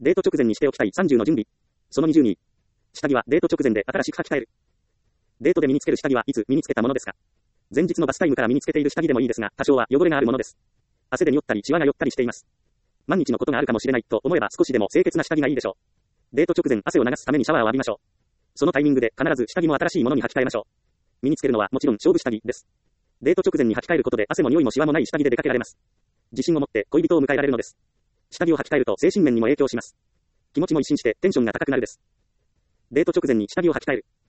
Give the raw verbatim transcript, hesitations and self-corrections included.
デート直前にしておきたいさんじゅうの準備。そのにじゅうに。下着はデート直前で新しく履き替える。デートで身につける下着はいつ身につけたものですか？前日のバスタイムから身につけている下着でもいいですが、多少は汚れがあるものです。汗で匂ったりシワが寄ったりしています。万日のことがあるかもしれないと思えば少しでも清潔な下着がいいでしょう。デート直前汗を流すためにシャワーを浴びましょう。そのタイミングで必ず下着も新しいものに履き替えましょう。身につけるのはもちろん勝負下着です。デート直前に履き替えることで汗も匂いもシワもない下着で出かけられます。自信を持って恋人を迎えられるのです。下着を履き替えると精神面にも影響します。気持ちも一新してテンションが高くなるです。デート直前に下着を履き替える。